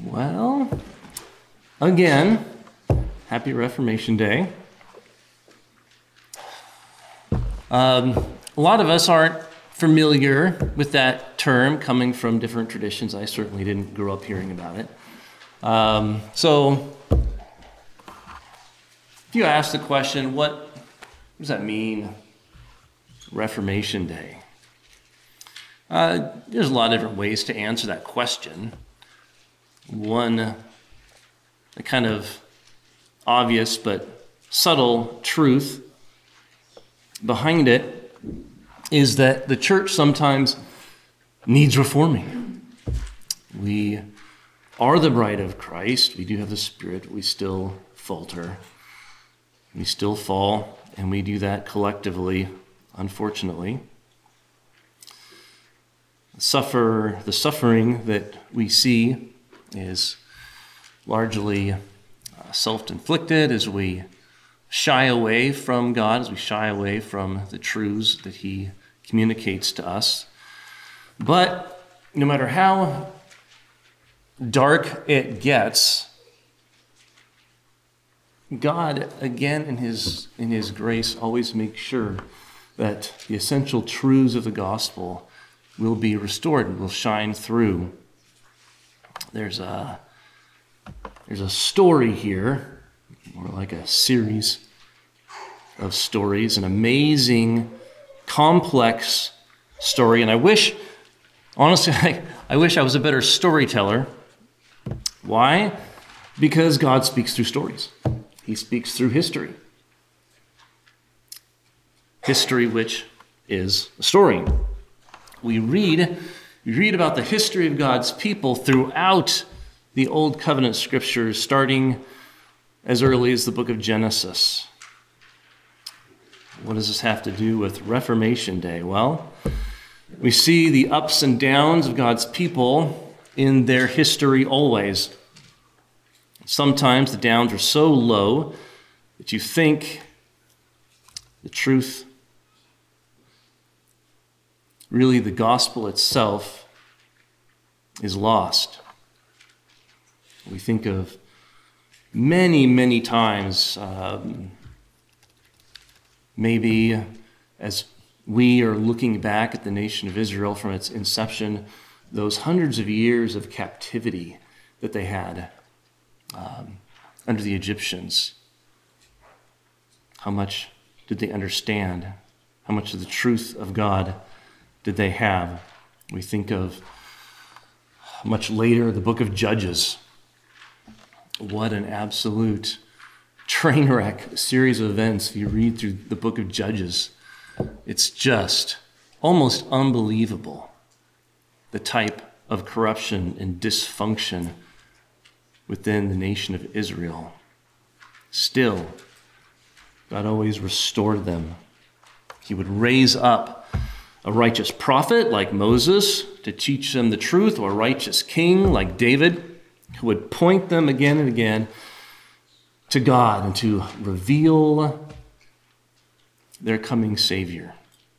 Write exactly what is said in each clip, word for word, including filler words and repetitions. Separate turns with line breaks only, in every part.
Well, again, happy Reformation Day. Um, a lot of us aren't familiar with that term coming from different traditions. I certainly didn't grow up hearing about it. Um, so, if you ask the question, what, what does that mean, Reformation Day? Uh, there's a lot of different ways to answer that question. One, a kind of obvious but subtle truth behind it is that the church sometimes needs reforming. We are the bride of Christ. We do have the Spirit. We still falter. We still fall, and we do that collectively, unfortunately. Suffer, the suffering that we see is largely uh, self-inflicted as we shy away from God, as we shy away from the truths that He communicates to us. But no matter how dark it gets, God, again, in His in His grace, always makes sure that the essential truths of the gospel will be restored and will shine through. There's a there's a story here, more like a series of stories, an amazing, complex story. And I wish, honestly, I, I wish I was a better storyteller. Why? Because God speaks through stories. He speaks through history. History, which is a story. We read, we read about the history of God's people throughout the Old Covenant scriptures, starting as early as the book of Genesis. What does this have to do with Reformation Day? Well, we see the ups and downs of God's people in their history always. Sometimes the downs are so low that you think the truth, really the gospel itself, is lost. We think of many, many times, um, maybe as we are looking back at the nation of Israel from its inception, those hundreds of years of captivity that they had um, under the Egyptians. How much did they understand? How much of the truth of God did they have? We think of much later the book of Judges. What an absolute train wreck series of events if you read through the book of Judges. It's just almost unbelievable, the type of corruption and dysfunction within the nation of Israel. Still, God always restored them. He would raise up a righteous prophet like Moses to teach them the truth, or a righteous king like David who would point them again and again to God and to reveal their coming Savior.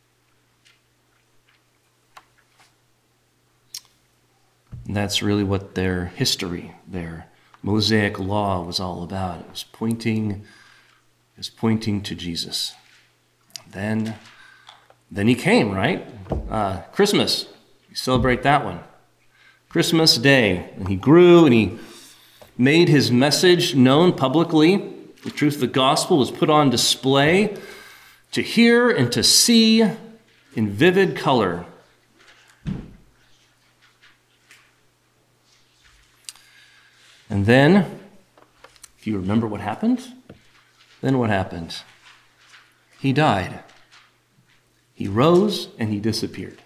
And that's really what their history, their Mosaic law was all about. It was pointing, it was pointing to Jesus. Then, then he came, right? Uh, Christmas, we celebrate that one. Christmas Day, and he grew and he made his message known publicly. The truth of the gospel was put on display to hear and to see in vivid color. And then, if you remember what happened, then what happened? He died. He rose and he disappeared.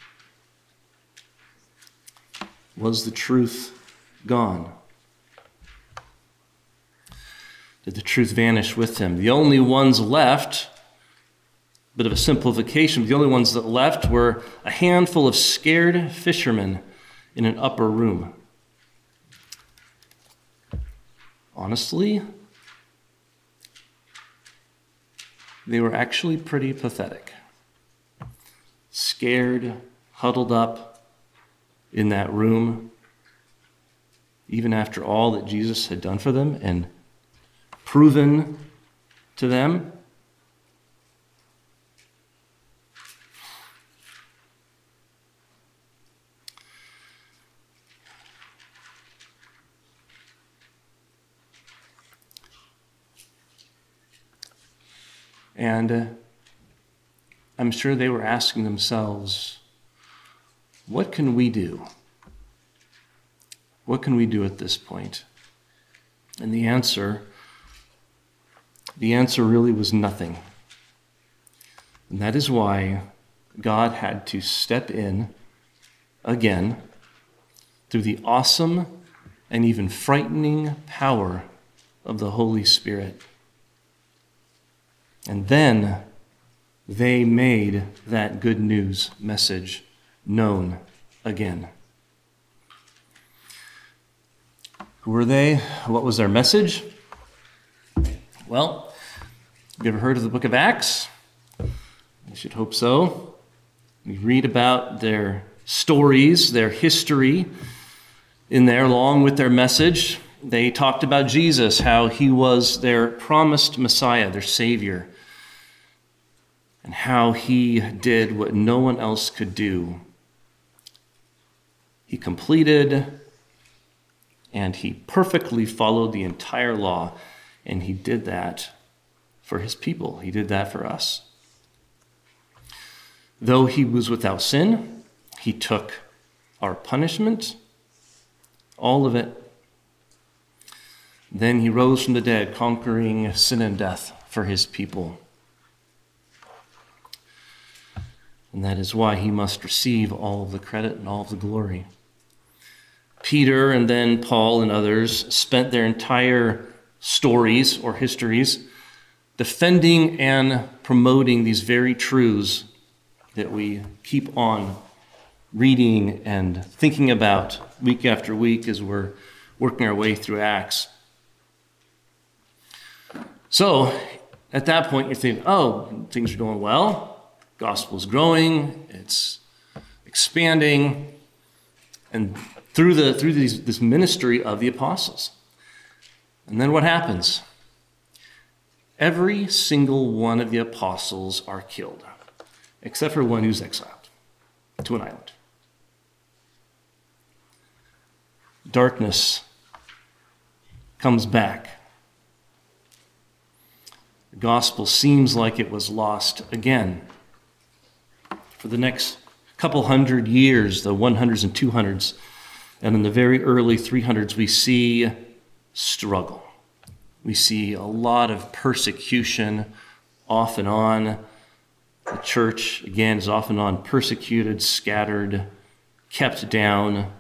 Was the truth gone? Did the truth vanish with him? The only ones left, a bit of a simplification, but the only ones that left were a handful of scared fishermen in an upper room. Honestly, they were actually pretty pathetic. Scared, huddled up in that room, even after all that Jesus had done for them and proven to them. And uh, I'm sure they were asking themselves, what can we do? What can we do at this point? And the answer, the answer really was nothing. And that is why God had to step in again through the awesome and even frightening power of the Holy Spirit. And then they made that good news message known again. Who were they? What was their message? Well, have you ever heard of the book of Acts? I should hope so. We read about their stories, their history in there, along with their message. They talked about Jesus, how he was their promised Messiah, their Savior, and how he did what no one else could do. He completed and he perfectly followed the entire law, and he did that for his people. He did that for us. Though he was without sin, he took our punishment, all of it. Then he rose from the dead, conquering sin and death for his people. And that is why he must receive all of the credit and all of the glory. Peter and then Paul and others spent their entire stories or histories defending and promoting these very truths that we keep on reading and thinking about week after week as we're working our way through Acts. So at that point, you're thinking, oh, things are going well. Gospel's growing. It's expanding. And through the through these, this ministry of the apostles. And then what happens? Every single one of the apostles are killed, except for one who's exiled to an island. Darkness comes back. The gospel seems like it was lost again. For the next couple hundred years, the hundreds and two hundreds, and in the very early three hundreds, we see struggle. We see a lot of persecution off and on. The church, again, is off and on persecuted, scattered, kept down,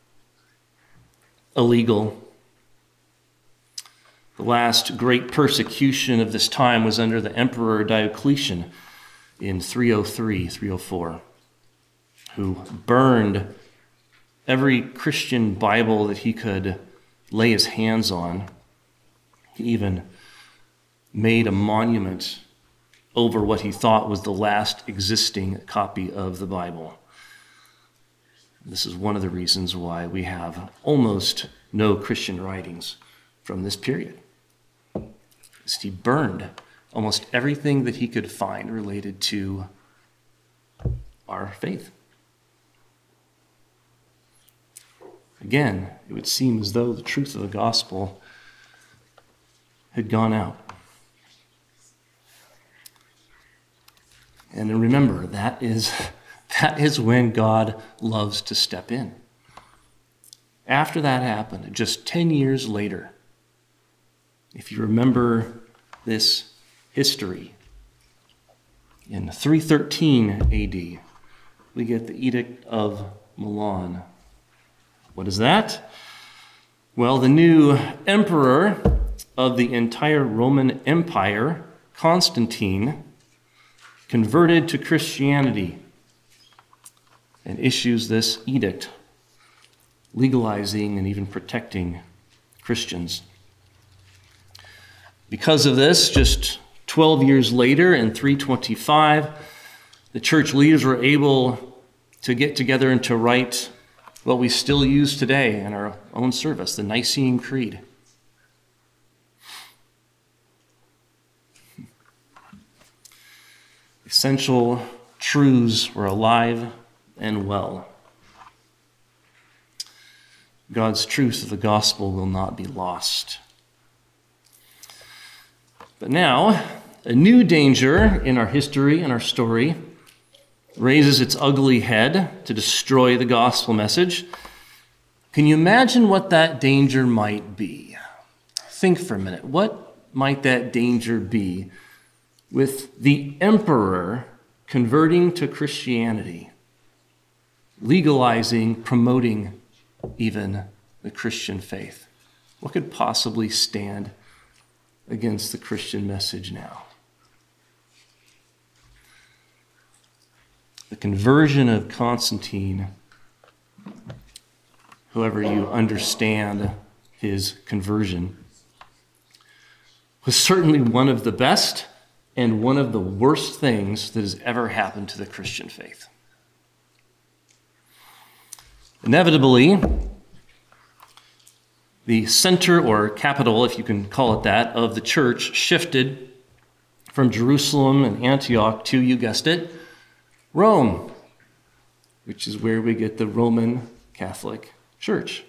illegal. The last great persecution of this time was under the Emperor Diocletian in three oh three, three oh four, who burned every Christian Bible that he could lay his hands on. He even made a monument over what he thought was the last existing copy of the Bible. This is one of the reasons why we have almost no Christian writings from this period. He burned almost everything that he could find related to our faith. Again, it would seem as though the truth of the gospel had gone out. And remember, that is, that is when God loves to step in. After that happened, just ten years later, if you remember this history, in three thirteen A D, we get the Edict of Milan. What is that? Well, the new emperor of the entire Roman Empire, Constantine, converted to Christianity and issues this edict, legalizing and even protecting Christians. Because of this, just twelve years later, in three twenty-five, the church leaders were able to get together and to write what we still use today in our own service, the Nicene Creed. Essential truths were alive and well. God's truth of the gospel will not be lost. But now, a new danger in our history and our story raises its ugly head to destroy the gospel message. Can you imagine what that danger might be? Think for a minute. What might that danger be with the emperor converting to Christianity, legalizing, promoting even the Christian faith? What could possibly stand against the Christian message now? The conversion of Constantine, however you understand his conversion, was certainly one of the best and one of the worst things that has ever happened to the Christian faith. Inevitably, the center or capital, if you can call it that, of the church shifted from Jerusalem and Antioch to, you guessed it, Rome, which is where we get the Roman Catholic Church.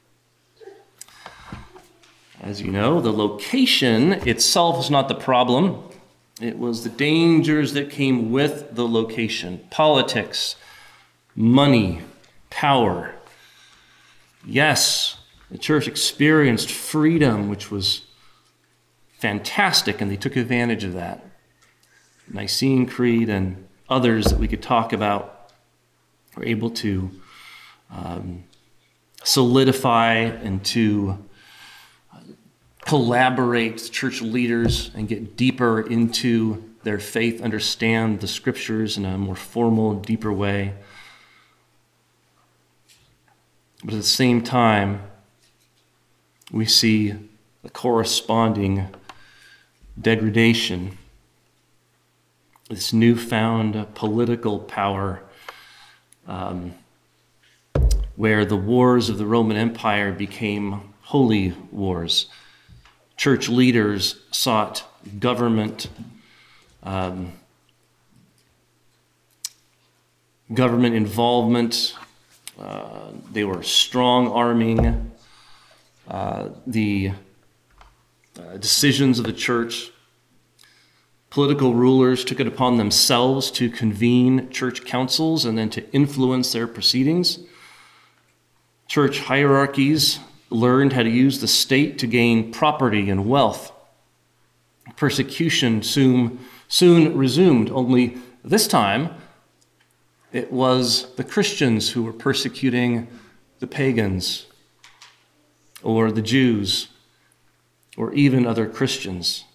As you know, the location itself was not the problem. It was the dangers that came with the location. Politics, money, power. Yes, the church experienced freedom, which was fantastic, and they took advantage of that. Nicene Creed and others that we could talk about were able to um, solidify and to collaborate with church leaders and get deeper into their faith, understand the scriptures in a more formal, deeper way. But at the same time, we see the corresponding degradation, this newfound political power, um, where the wars of the Roman Empire became holy wars. Church leaders sought government, um, government involvement. Uh, they were strong-arming uh, the uh, decisions of the church. Political rulers took it upon themselves to convene church councils and then to influence their proceedings. Church hierarchies learned how to use the state to gain property and wealth. Persecution soon, soon resumed, only this time it was the Christians who were persecuting the pagans or the Jews or even other Christians.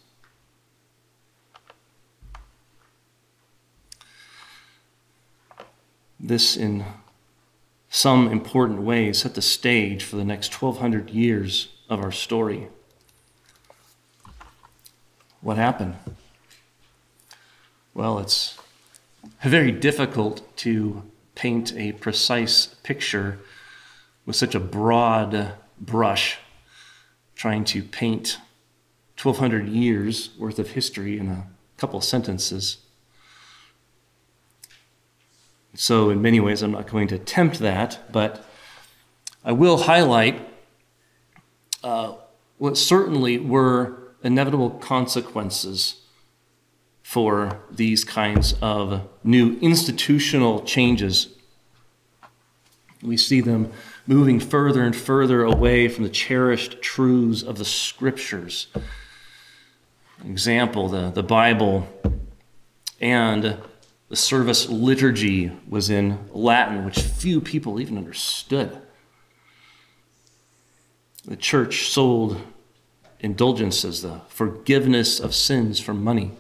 This, in some important ways, set the stage for the next twelve hundred years of our story. What happened? Well, it's very difficult to paint a precise picture with such a broad brush, trying to paint twelve hundred years worth of history in a couple sentences. So in many ways, I'm not going to attempt that, but I will highlight uh, what certainly were inevitable consequences for these kinds of new institutional changes. We see them moving further and further away from the cherished truths of the scriptures. Example, the, the Bible and the service liturgy was in Latin, which few people even understood. The church sold indulgences, the forgiveness of sins for money.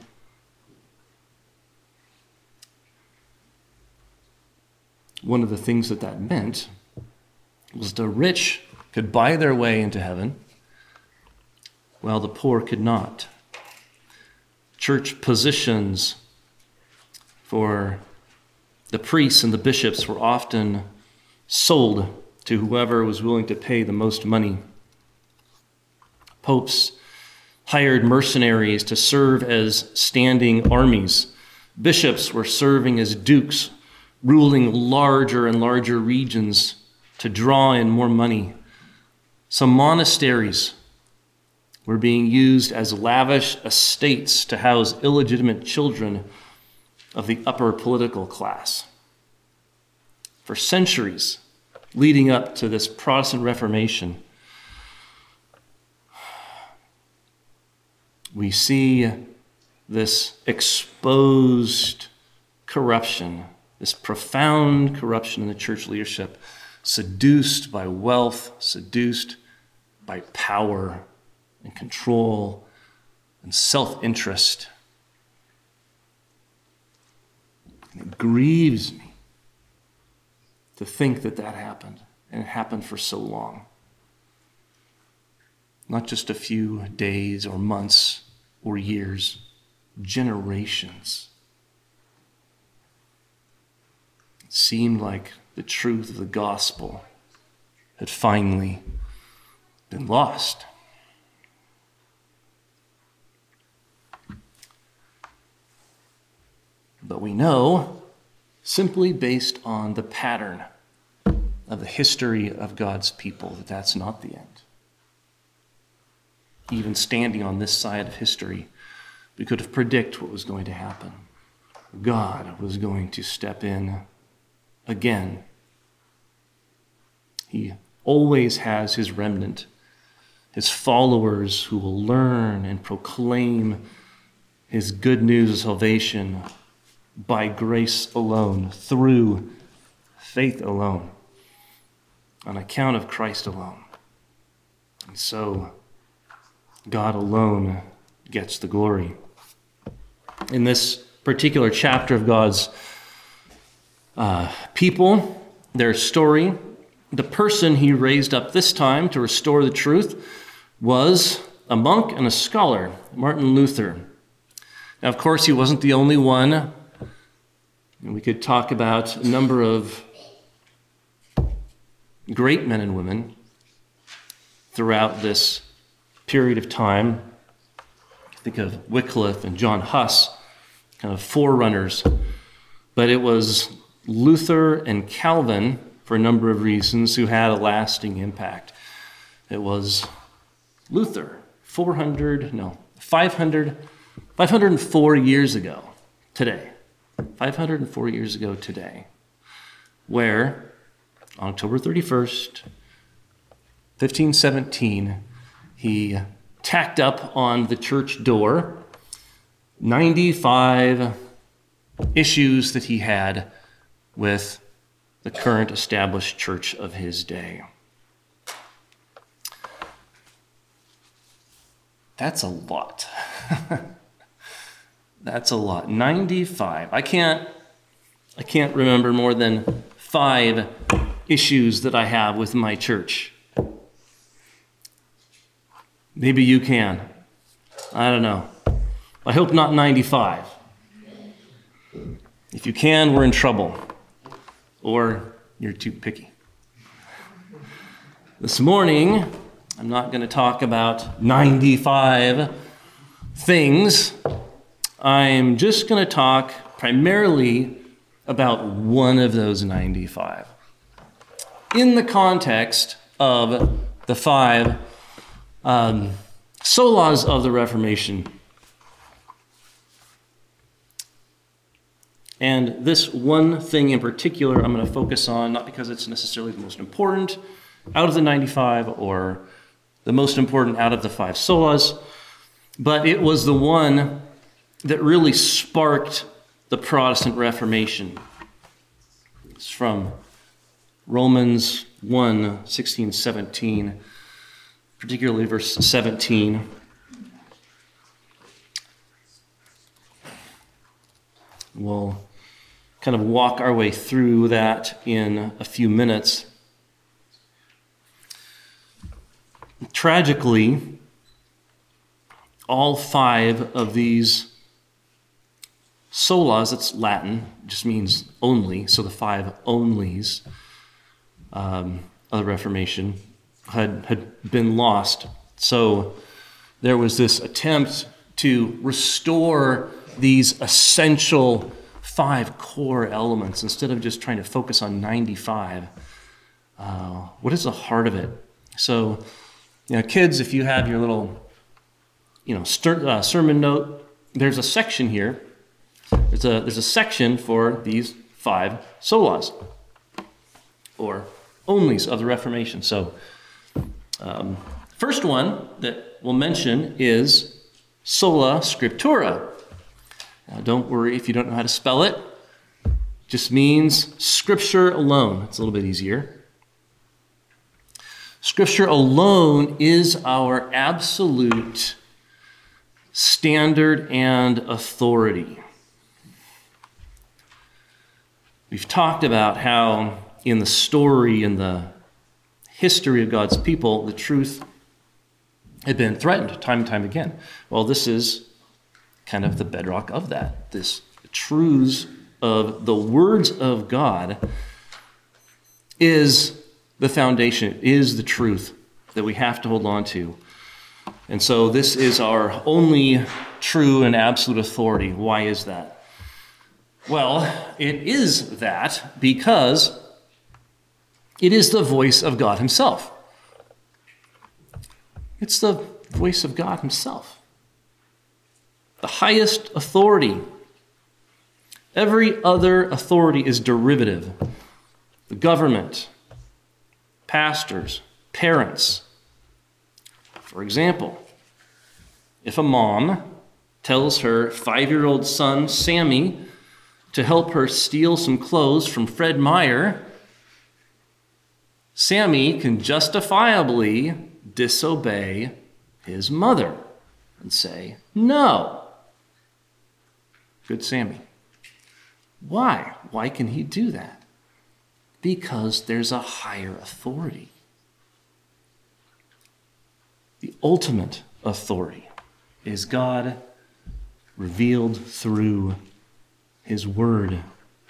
One of the things that that meant was the rich could buy their way into heaven, while the poor could not. Church positions for the priests and the bishops were often sold to whoever was willing to pay the most money. Popes hired mercenaries to serve as standing armies. Bishops were serving as dukes, ruling larger and larger regions to draw in more money. Some monasteries were being used as lavish estates to house illegitimate children of the upper political class. For centuries leading up to this Protestant Reformation, we see this exposed corruption, this profound corruption in the church leadership, seduced by wealth, seduced by power and control and self-interest. And it grieves me to think that that happened, and it happened for so long. Not just a few days or months or years, generations. It seemed like the truth of the gospel had finally been lost. But we know, simply based on the pattern of the history of God's people, that that's not the end. Even standing on this side of history, we could have predicted what was going to happen. God was going to step in again. He always has his remnant, his followers who will learn and proclaim his good news of salvation by grace alone, through faith alone, on account of Christ alone. And so, God alone gets the glory. In this particular chapter of God's uh, people, their story, the person he raised up this time to restore the truth was a monk and a scholar, Martin Luther. Now, of course, he wasn't the only one. And we could talk about a number of great men and women throughout this period of time. Think of Wycliffe and John Huss, kind of forerunners. But it was Luther and Calvin, for a number of reasons, who had a lasting impact. It was Luther, four hundred, no, five hundred, five hundred four years ago today. five hundred four years ago today, where on October thirty-first, fifteen seventeen, he tacked up on the church door ninety-five issues that he had with the current established church of his day. That's a lot. That's a lot. ninety-five. I can't I can't remember more than five issues that I have with my church. Maybe you can. I don't know. I hope not ninety-five. If you can, we're in trouble. Or you're too picky. This morning, I'm not going to talk about ninety-five things. I'm just going to talk primarily about one of those ninety-five. In the context of the five um, solas of the Reformation. And this one thing in particular I'm going to focus on, not because it's necessarily the most important out of the ninety-five or the most important out of the five solas, but it was the one that really sparked the Protestant Reformation. It's from Romans one, sixteen, seventeen, particularly verse seventeen. We'll kind of walk our way through that in a few minutes. Tragically, all five of these solas, that's Latin, just means only, so the five onlys, um, of the Reformation had, had been lost. So there was this attempt to restore these essential five core elements instead of just trying to focus on ninety-five. Uh, what is the heart of it? So, you know, kids, if you have your little, you know, stir, uh, sermon note, there's a section here. There's a there's a section for these five solas, or onlys of the Reformation. So, um, first one that we'll mention is sola scriptura. Now, don't worry if you don't know how to spell it. It just means Scripture alone. It's a little bit easier. Scripture alone is our absolute standard and authority. We've talked about how in the story, in the history of God's people, the truth had been threatened time and time again. Well, this is kind of the bedrock of that. This truths of the words of God is the foundation, is the truth that we have to hold on to. And so this is our only true and absolute authority. Why is that? Well, it is that because it is the voice of God himself. It's the voice of God himself. The highest authority. Every other authority is derivative. The government, pastors, parents. For example, if a mom tells her five-year-old son, Sammy, to help her steal some clothes from Fred Meyer, Sammy can justifiably disobey his mother and say, no. Good Sammy. Why? Why can he do that? Because there's a higher authority. The ultimate authority is God revealed through his word.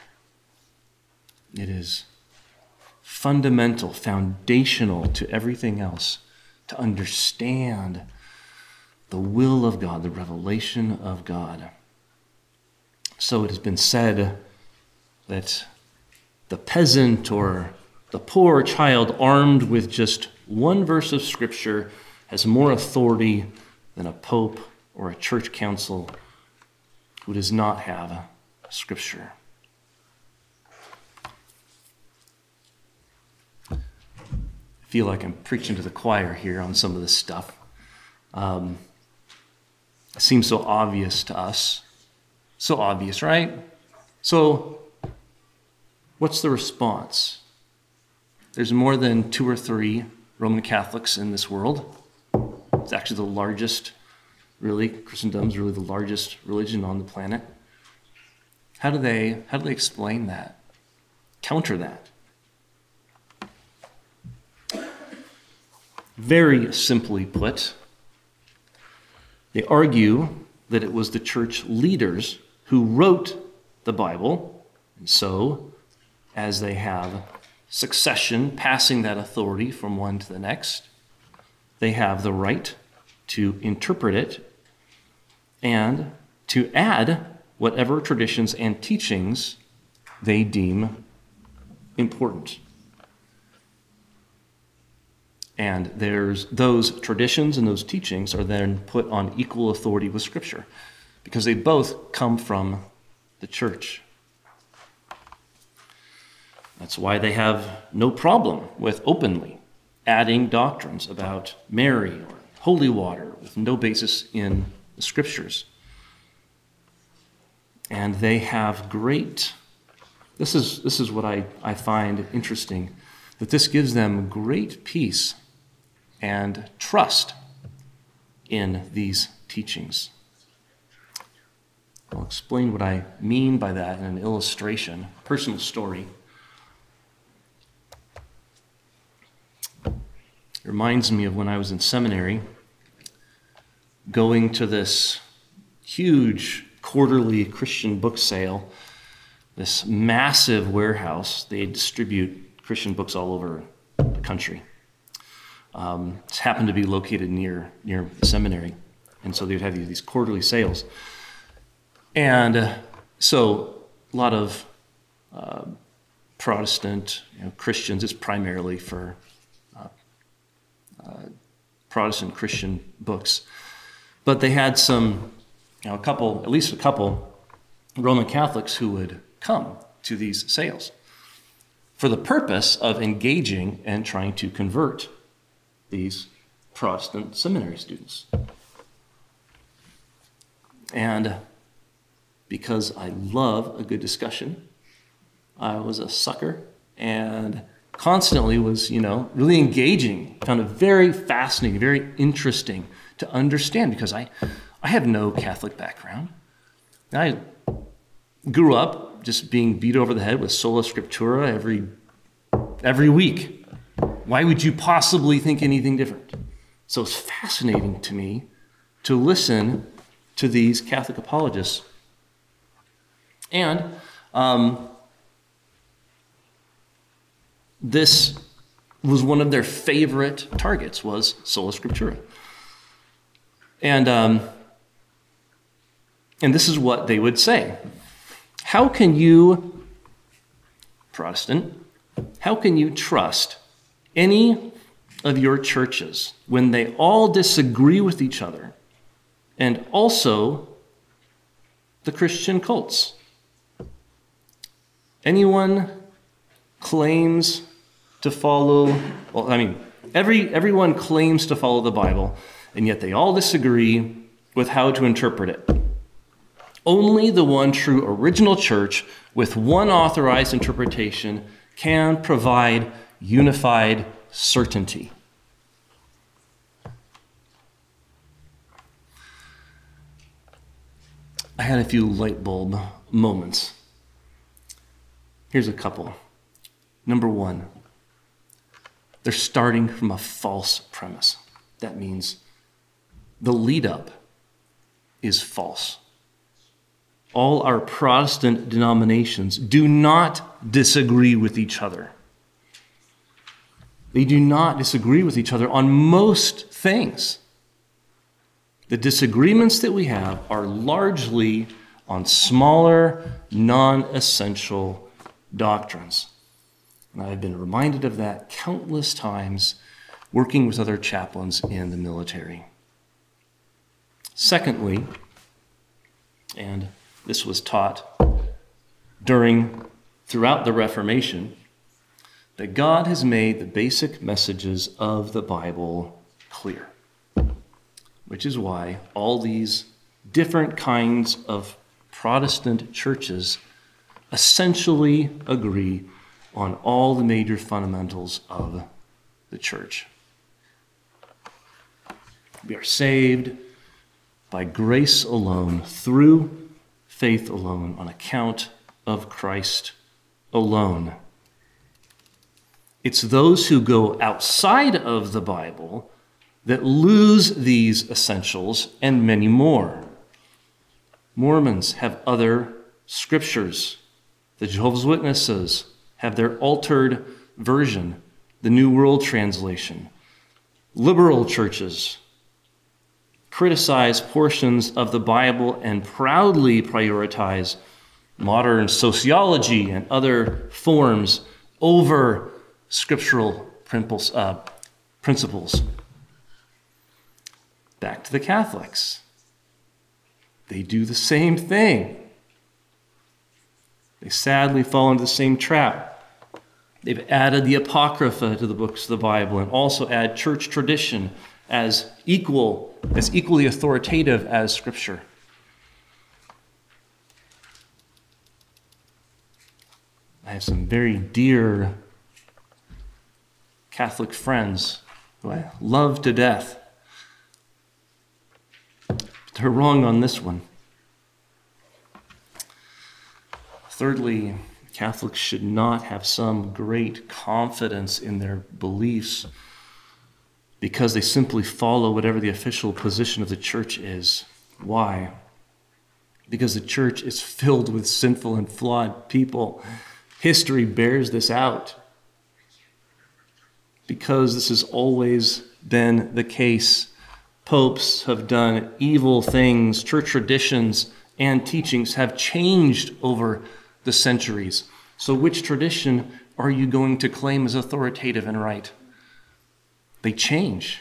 It is fundamental, foundational to everything else, to understand the will of God, the revelation of God. So it has been said that the peasant or the poor child armed with just one verse of Scripture has more authority than a pope or a church council who does not have Scripture. I feel like I'm preaching to the choir here on some of this stuff. Um, it seems so obvious to us. So obvious, right? So, what's the response? There's more than two or three Roman Catholics in this world. It's actually the largest, really, Christendom's really the largest religion on the planet. How do they, how do they explain that? Counter that? Very simply put, they argue that it was the church leaders who wrote the Bible, and so as they have succession passing that authority from one to the next, they have the right to interpret it and to add whatever traditions and teachings they deem important. And there's those traditions and those teachings are then put on equal authority with Scripture because they both come from the church. That's why they have no problem with openly adding doctrines about Mary or holy water with no basis in the Scriptures. And they have great, this is this is what I, I find interesting, that this gives them great peace and trust in these teachings. I'll explain what I mean by that in an illustration, a personal story. It reminds me of when I was in seminary, going to this huge quarterly Christian book sale, this massive warehouse. They distribute Christian books all over the country. Um, this happened to be located near near the seminary, and so they'd have these, these quarterly sales. And uh, so a lot of uh, Protestant you know, Christians, it's primarily for uh, uh, Protestant Christian books, but they had some, you know, a couple, at least a couple Roman Catholics who would come to these sales for the purpose of engaging and trying to convert these Protestant seminary students. And because I love a good discussion, I was a sucker and constantly was, you know, really engaging. Found it very fascinating, very interesting to understand because I, I have no Catholic background. I grew up just being beat over the head with sola scriptura every every week. Why would you possibly think anything different? So it's fascinating to me to listen to these Catholic apologists. And um, this was one of their favorite targets, was sola scriptura. And, um, and this is what they would say. How can you, Protestant, how can you trust any of your churches when they all disagree with each other, and also the Christian cults? Anyone claims to follow, well, I mean, every everyone claims to follow the Bible, and yet they all disagree with how to interpret it. Only the one true original church with one authorized interpretation can provide unified certainty. I had a few light bulb moments. Here's a couple. Number one, they're starting from a false premise. That means the lead up is false. All our Protestant denominations do not disagree with each other. They do not disagree with each other on most things. The disagreements that we have are largely on smaller, non-essential doctrines. And I've been reminded of that countless times working with other chaplains in the military. Secondly, and this was taught during, throughout the Reformation, that God has made the basic messages of the Bible clear, which is why all these different kinds of Protestant churches essentially agree on all the major fundamentals of the church. We are saved by grace alone, through faith alone, on account of Christ alone. It's those who go outside of the Bible that lose these essentials and many more. Mormons have other scriptures. The Jehovah's Witnesses have their altered version, the New World Translation. Liberal churches criticize portions of the Bible and proudly prioritize modern sociology and other forms over scriptural principles. Back to the Catholics. They do the same thing. They sadly fall into the same trap. They've added the Apocrypha to the books of the Bible and also add church tradition as equal, as equally authoritative as Scripture. I have some very dear Catholic friends who I love to death. But they're wrong on this one. Thirdly, Catholics should not have some great confidence in their beliefs because they simply follow whatever the official position of the church is. Why? Because the church is filled with sinful and flawed people. History bears this out. because this has always been the case. Popes have done evil things. Church traditions and teachings have changed over the centuries. So which tradition are you going to claim as authoritative and right? They change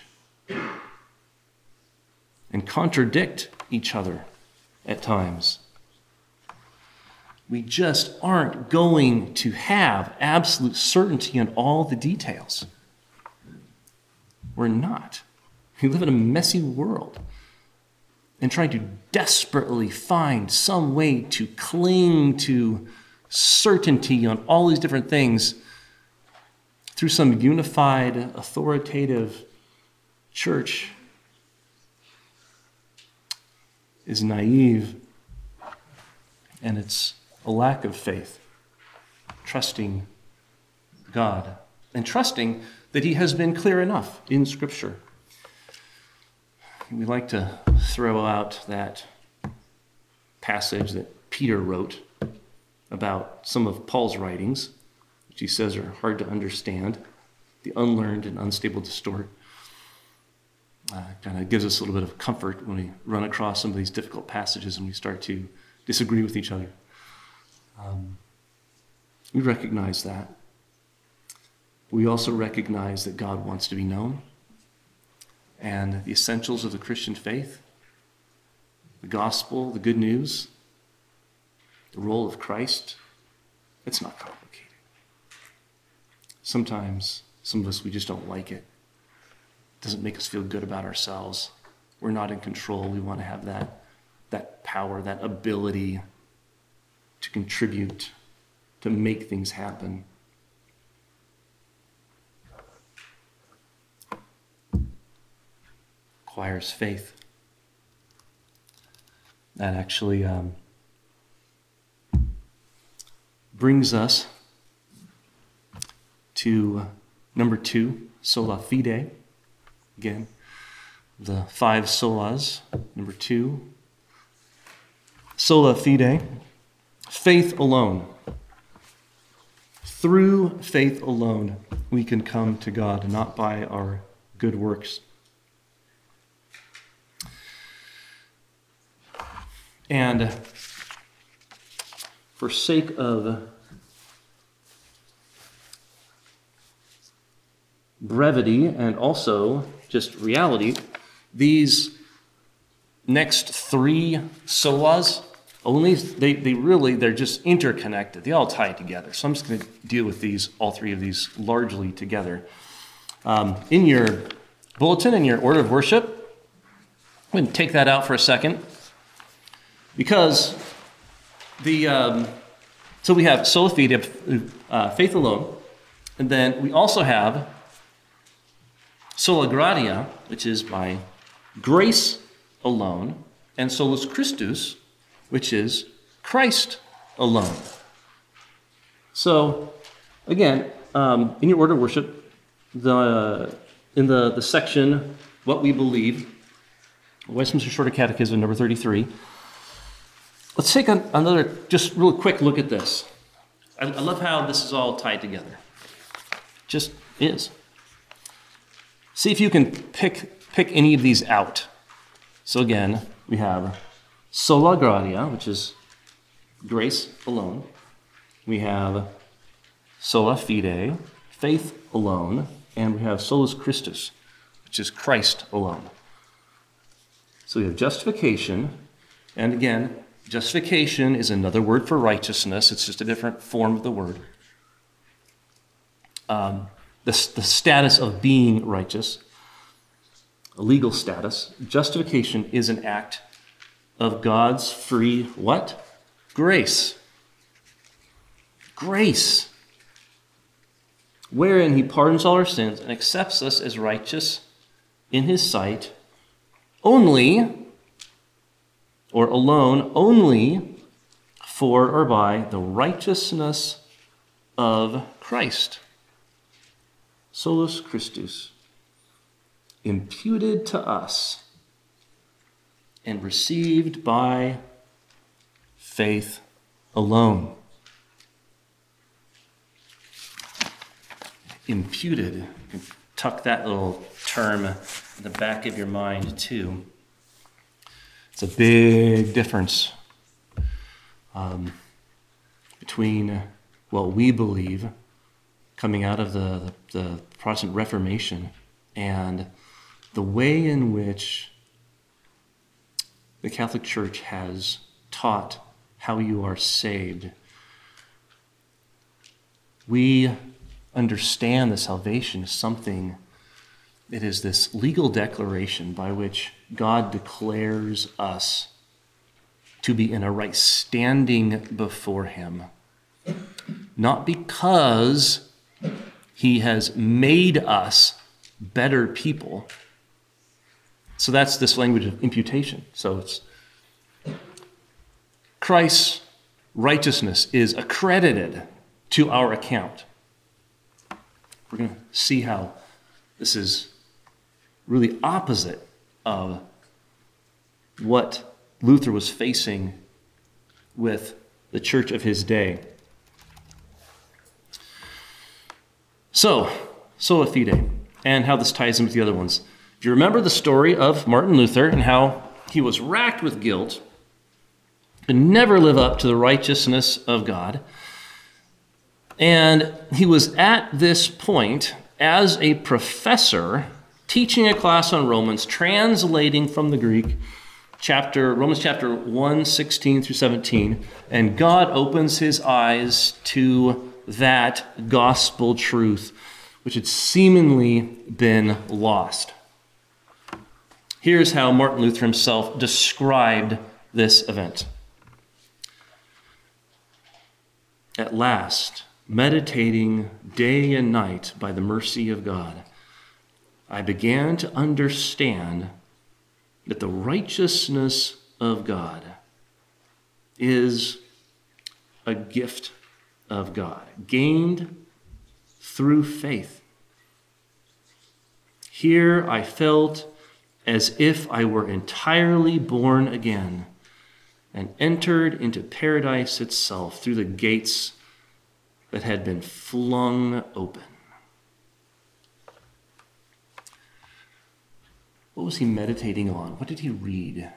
and contradict each other at times. We just aren't going to have absolute certainty in all the details. We're not. We live in a messy world and trying to desperately find some way to cling to certainty on all these different things through some unified, authoritative church is naive, and it's a lack of faith, trusting God and trusting that he has been clear enough in Scripture. We like to throw out that passage that Peter wrote about some of Paul's writings, which he says are hard to understand, the unlearned and unstable distort. Uh, kind of gives us a little bit of comfort when we run across some of these difficult passages and we start to disagree with each other. Um, we recognize that. We also recognize that God wants to be known, and the essentials of the Christian faith, the gospel, the good news, the role of Christ, it's not complicated. Sometimes, some of us, we just don't like it. It doesn't make us feel good about ourselves. We're not in control. We want to have that, that power, that ability to contribute, to make things happen. Requires faith. That actually um, brings us to number two, sola fide. Again, the five solas. Number two, sola fide, faith alone. Through faith alone, we can come to God, not by our good works. And for sake of brevity and also just reality, these next three solas only, they, they really, they're just interconnected. They all tie together. So I'm just going to deal with these, all three of these, largely together. Um, in your bulletin, in your order of worship, I'm going to take that out for a second. Because the, um, so we have sola fide, uh, faith alone, and then we also have sola gratia, which is by grace alone, and solus Christus, which is Christ alone. So, again, um, in your order of worship, the in the, the section, What We Believe, Westminster Shorter Catechism, number thirty-three, let's take an, another, just real quick look at this. I, I love how this is all tied together. Just is. See if you can pick pick any of these out. So again, we have sola gratia, which is grace alone. We have sola fide, faith alone. And we have solus Christus, which is Christ alone. So we have justification, and again, justification is another word for righteousness. It's just a different form of the word. Um, the, the status of being righteous, a legal status. Justification is an act of God's free what? Grace. Grace. Wherein he pardons all our sins and accepts us as righteous in his sight only, or alone, only for or by the righteousness of Christ. Solus Christus, imputed to us and received by faith alone. Imputed. tuck that little term in the back of your mind too. It's a big difference um, between what we believe coming out of the, the, the Protestant Reformation and the way in which the Catholic Church has taught how you are saved. We understand the salvation is something, it is this legal declaration by which God declares us to be in a right standing before him. Not because he has made us better people. So that's this language of imputation. So it's Christ's righteousness is accredited to our account. We're going to see how this is really opposite of what Luther was facing with the church of his day. So, sola fide, and how this ties in with the other ones. If you remember the story of Martin Luther and how he was racked with guilt, could never live up to the righteousness of God, and he was at this point as a professor teaching a class on Romans, translating from the Greek, chapter Romans chapter one, sixteen through seventeen, and God opens his eyes to that gospel truth, which had seemingly been lost. Here's how Martin Luther himself described this event. At last, meditating day and night by the mercy of God, I began to understand that the righteousness of God is a gift of God, gained through faith. Here I felt as if I were entirely born again and entered into paradise itself through the gates that had been flung open. What was he meditating on? What did he read?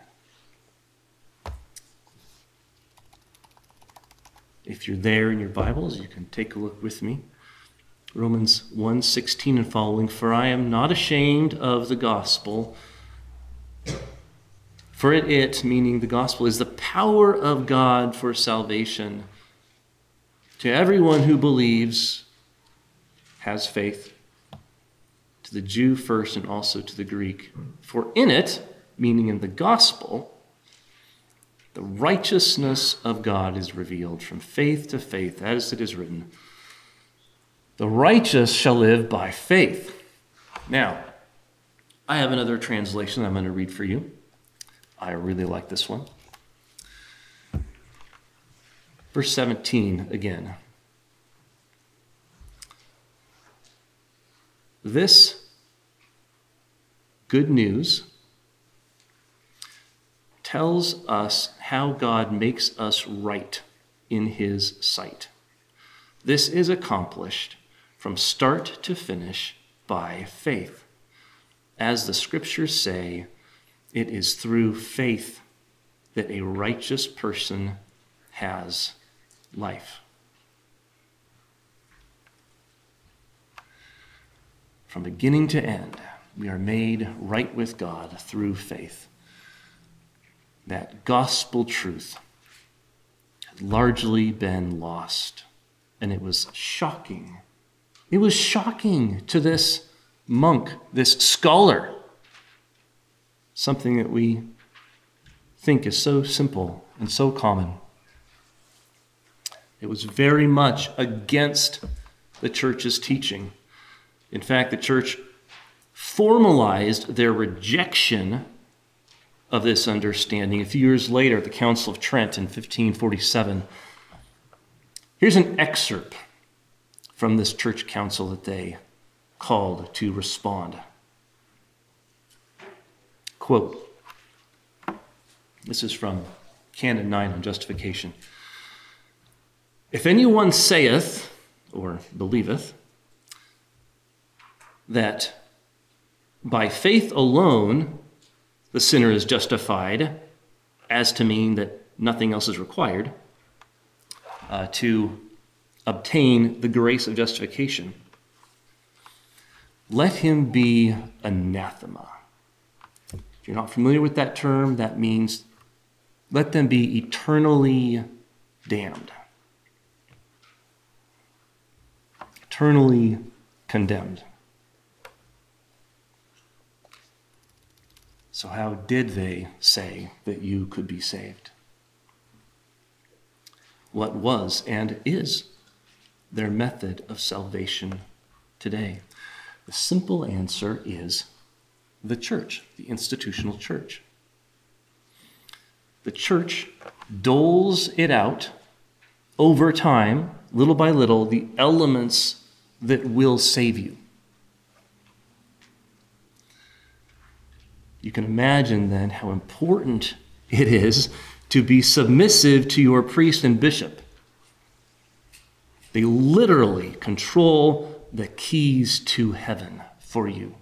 If you're there in your Bibles, you can take a look with me. Romans one sixteen and following, for I am not ashamed of the gospel, for it, it, meaning the gospel, is the power of God for salvation to everyone who believes, has faith, to the Jew first and also to the Greek. For in it, meaning in the gospel, the righteousness of God is revealed from faith to faith, as it is written, the righteous shall live by faith. Now, I have another translation I'm going to read for you. I really like this one. Verse seventeen again. This good news tells us how God makes us right in his sight. This is accomplished from start to finish by faith. As the scriptures say, it is through faith that a righteous person has life. From beginning to end, we are made right with God through faith. That gospel truth had largely been lost, and it was shocking. It was shocking to this monk, this scholar, something that we think is so simple and so common. It was very much against the church's teaching. In fact, the church formalized their rejection of this understanding a few years later at the Council of Trent in fifteen forty-seven. Here's an excerpt from this church council that they called to respond. Quote, this is from Canon nine on justification. If anyone saith, or believeth, that by faith alone, the sinner is justified, as to mean that nothing else is required uh, to obtain the grace of justification, let him be anathema. If you're not familiar with that term, that means let them be eternally damned, eternally condemned. So how did they say that you could be saved? What was and is their method of salvation today? The simple answer is the church, the institutional church. The church doles it out over time, little by little, the elements that will save you. You can imagine then how important it is to be submissive to your priest and bishop. They literally control the keys to heaven for you.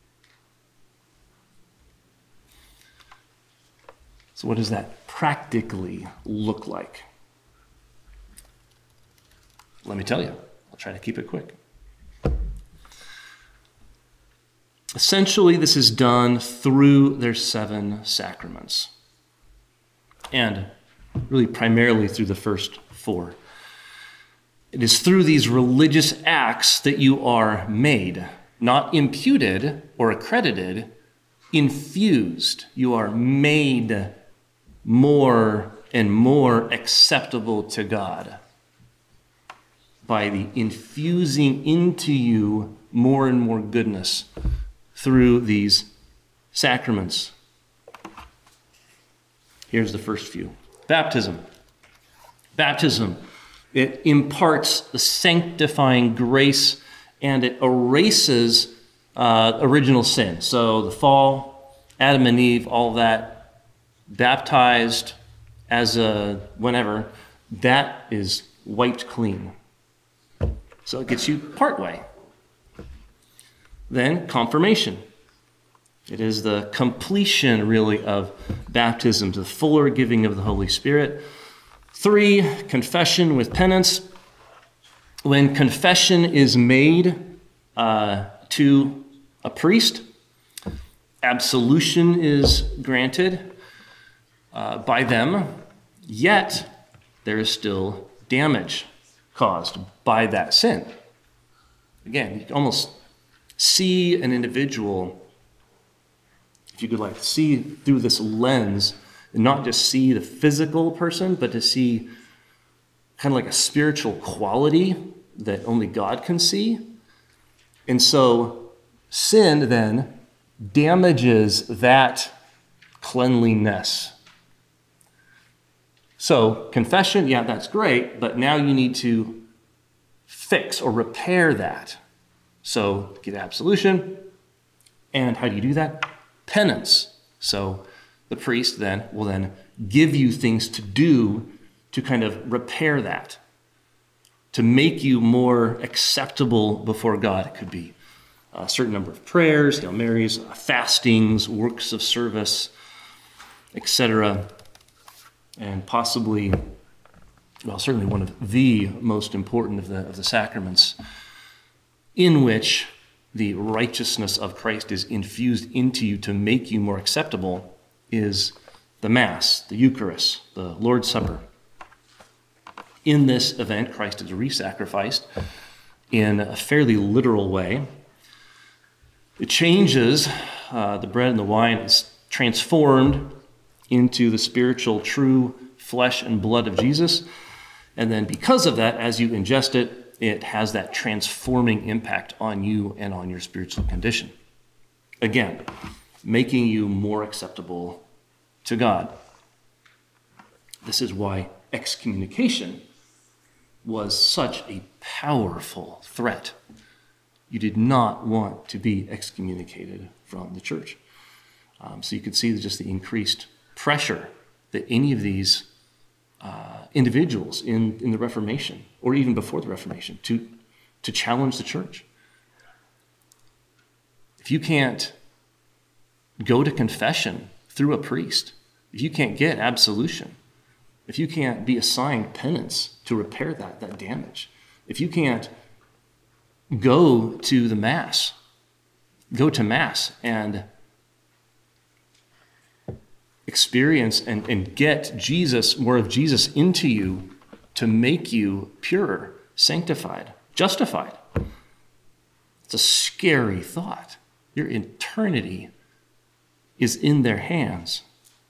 So what does that practically look like? Let me tell you. I'll try to keep it quick. Essentially, this is done through their seven sacraments, and really primarily through the first four. It is through these religious acts that you are made, not imputed or accredited, infused. You are made more and more acceptable to God by the infusing into you more and more goodness through these sacraments. Here's the first few. Baptism. Baptism, it imparts the sanctifying grace and it erases uh, original sin. So the fall, Adam and Eve, all that, baptized as a whenever, that is wiped clean. So it gets you partway. Then confirmation. It is the completion, really, of baptism, the fuller giving of the Holy Spirit. Three, confession with penance. When confession is made uh, to a priest, absolution is granted uh, by them, yet there is still damage caused by that sin. Again, you can almost see an individual, if you could like see through this lens, and not just see the physical person, but to see kind of like a spiritual quality that only God can see. And so sin then damages that cleanliness. So confession, yeah, that's great, but now you need to fix or repair that. So get absolution. And how do you do that? Penance. So the priest then will then give you things to do to kind of repair that, to make you more acceptable before God. It could be a certain number of prayers, Hail Marys, fastings, works of service, et cetera. And possibly, well, certainly one of the most important of the, of the sacraments, in which the righteousness of Christ is infused into you to make you more acceptable, is the Mass, the Eucharist, the Lord's Supper. In this event, Christ is re-sacrificed in a fairly literal way. It changes, uh, the bread and the wine is transformed into the spiritual, true flesh and blood of Jesus. And then because of that, as you ingest it, it has that transforming impact on you and on your spiritual condition. Again, making you more acceptable to God. This is why excommunication was such a powerful threat. You did not want to be excommunicated from the church. Um, so you could see just the increased pressure that any of these uh, individuals in, in the Reformation, or even before the Reformation, to, to challenge the church. if you can't go to confession through a priest, if you can't get absolution, if you can't be assigned penance to repair that, that damage, if you can't go to the Mass, go to Mass and experience and, and get Jesus, more of Jesus into you to make you pure, sanctified, justified. It's a scary thought. Your eternity is in their hands.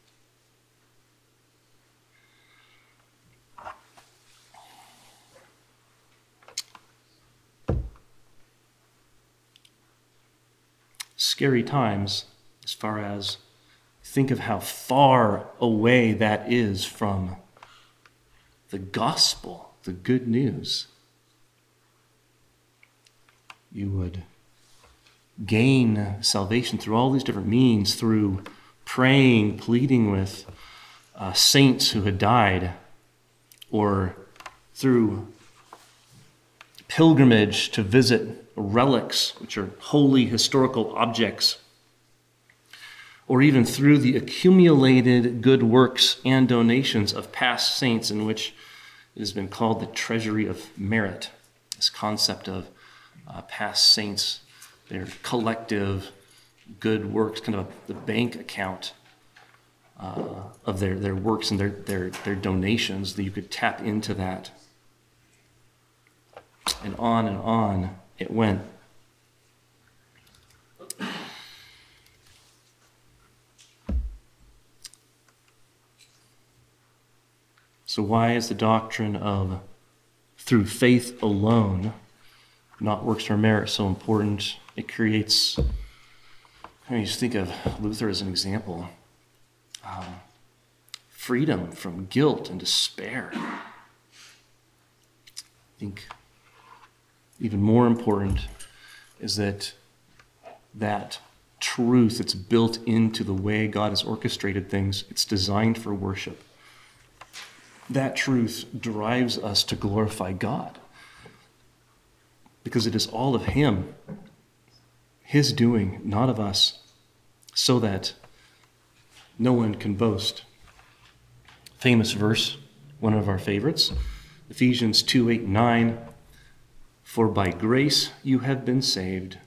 Scary times as far as think of how far away that is from the gospel, the good news. You would gain salvation through all these different means, through praying, pleading with uh, saints who had died, or through pilgrimage to visit relics, which are holy historical objects, or even through the accumulated good works and donations of past saints, in which it has been called the treasury of merit, this concept of uh, past saints, their collective good works, kind of a, the bank account uh, of their, their works and their, their, their donations, that you could tap into that. And on and on it went. So why is the doctrine of through faith alone, not works or merit, so important? It creates, I mean, just think of Luther as an example. Um, freedom from guilt and despair. I think even more important is that that truth that's built into the way God has orchestrated things, it's designed for worship. That truth drives us to glorify God because it is all of Him, His doing, not of us, so that no one can boast. Famous verse, one of our favorites, Ephesians two, eight, nine. For by grace you have been saved.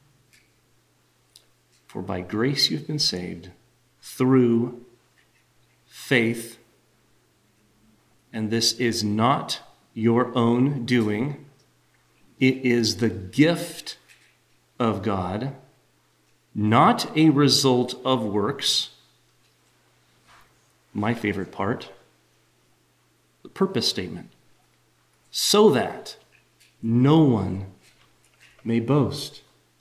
For by grace you have been saved through faith. And this is not your own doing. It is the gift of God, not a result of works. My favorite part, the purpose statement. So that no one may boast.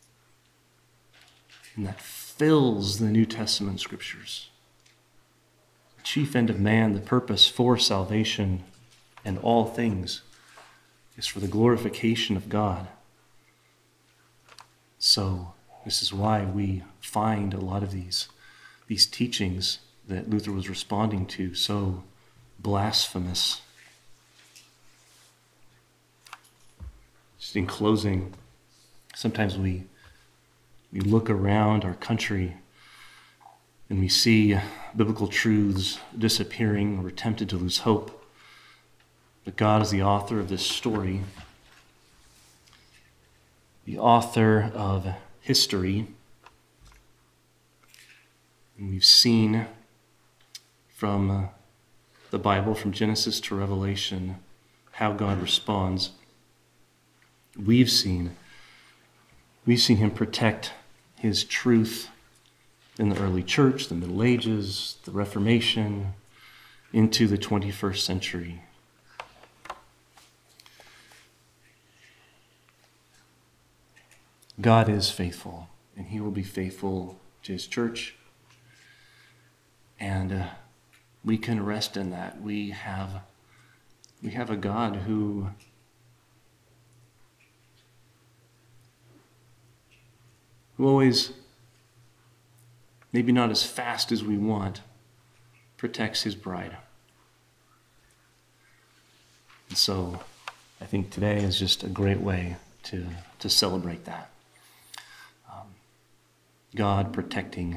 And that fills the New Testament scriptures. The chief end of man, the purpose for salvation and all things, is for the glorification of God. So this is why we find a lot of these, these teachings that Luther was responding to so blasphemous. Just in closing, sometimes we we look around our country and we see biblical truths disappearing. We're tempted to lose hope. But God is the author of this story, the author of history. And we've seen from uh, the Bible, from Genesis to Revelation, how God responds. We've seen, we've seen Him protect His truth in the early church, the Middle Ages, the Reformation, into the twenty-first century. God is faithful, and He will be faithful to His church. And uh, we can rest in that. We have, we have a God who who always, maybe not as fast as we want, protects His bride. And so I think today is just a great way to, to celebrate that. Um, God protecting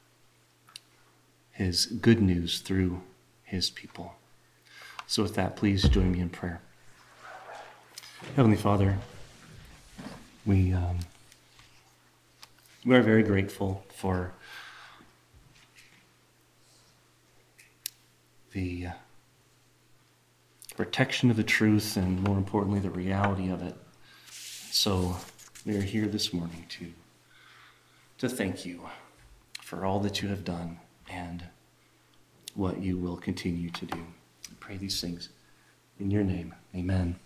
his good news through his people. So with that, please join me in prayer. Heavenly Father, we, um, we are very grateful for the protection of the truth and, more importantly, the reality of it. So we are here this morning to, to thank you for all that you have done and what you will continue to do. I pray these things in your name. Amen.